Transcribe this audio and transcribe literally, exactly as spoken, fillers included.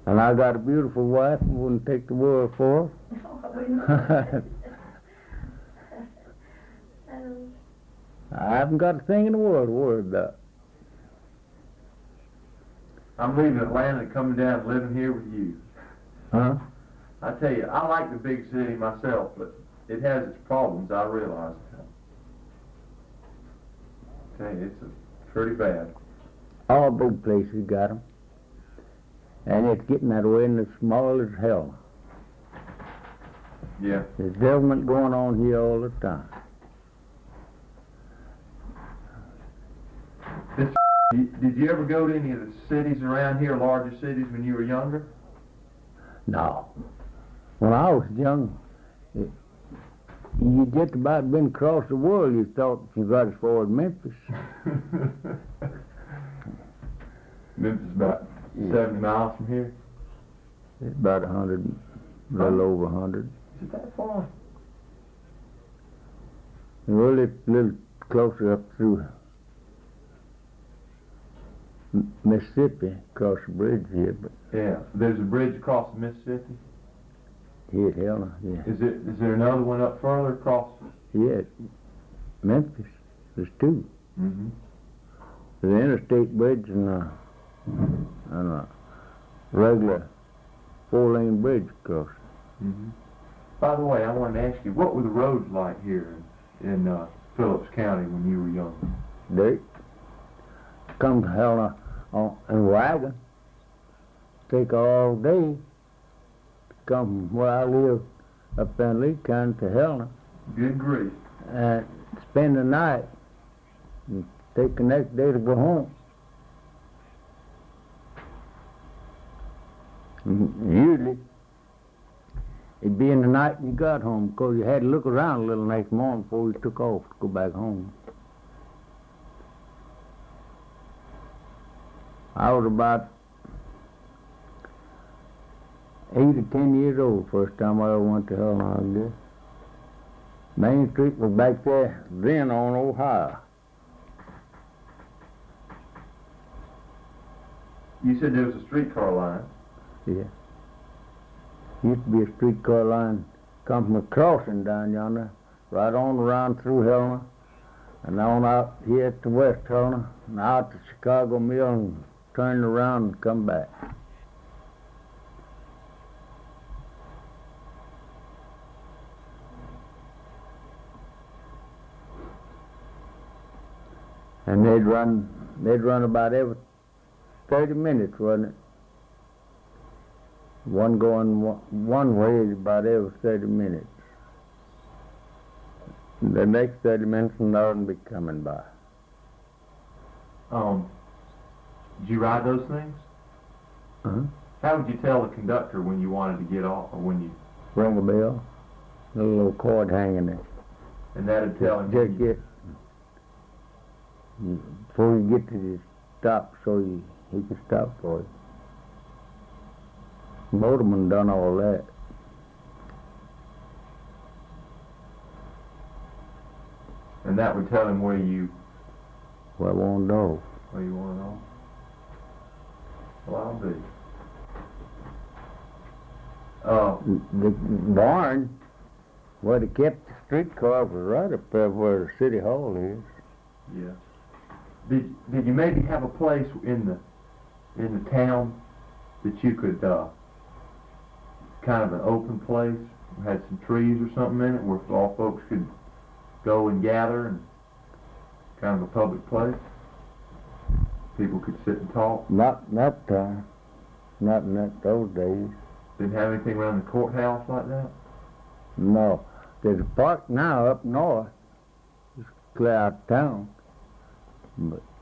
And I got a beautiful wife and wouldn't take the world for her. I haven't got a thing in the world to worry about. I'm leaving Atlanta and coming down and living here with you. Huh? I tell you, I like the big city myself, but it has its problems, I realize. I tell you, it's a, pretty bad. All big places got 'em. And it's getting that way, and it's small as hell. Yeah. There's government going on here all the time. This, did you ever go to any of the cities around here, larger cities, when you were younger? No. When I was young, it, you just about been across the world, you thought you got as far as Memphis. Memphis about Yeah. seventy miles from here. It's about a hundred, a little over a hundred. Is it that far? Well, it's a little closer up through M- Mississippi, across the bridge here, but Yeah. There's a bridge across the Mississippi. here, hell, no, yeah. Is it? Is there another one up further across? Yeah, Memphis, there's two. Mm-hmm. There's an interstate bridge and a, and a regular four-lane bridge across. Mm-hmm. By the way, I wanted to ask you, what were the roads like here in, in uh, Phillips County when you were young? They come to hell on a wagon. Take all day to come from where I live up in Lee County to Helena Good grief. and spend the night and take the next day to go home. And usually it'd be in the night when you got home because you had to look around a little next morning before you took off to go back home. I was about eight or ten years old first time I ever went to Helena, I guess. Main Street was back there then on Ohio. You said there was a streetcar line. Yeah. Used to be a streetcar line come from a crossing down yonder, right on around through Helena, and on out here at the West Helena, and out to Chicago Mill, and turn around and come back. And they'd run, they'd run about every thirty minutes, wasn't it? One going one, one way is about every thirty minutes. The next thirty minutes another one be coming by. Um, did you ride those things? Uh-huh. How would you tell the conductor when you wanted to get off, or when you? Ring a bell, a little cord hanging there. And that'd tell him. Just get, before you get to the stop so you, he can stop for you. Motorman done all that. And that would tell him where you, Well, I won't know. where you want it off. Well, I'll be. Uh, The barn where they kept the streetcar was right up there where the city hall is. yeah. Did Did you maybe have a place in the in the town that you could uh, kind of an open place, had some trees or something in it, where all folks could go and gather, and kind of a public place? People could sit and talk. Not in that time. Not in that, those days. Didn't have anything around the courthouse like that? No. There's a park now up north. It's clear out of town. But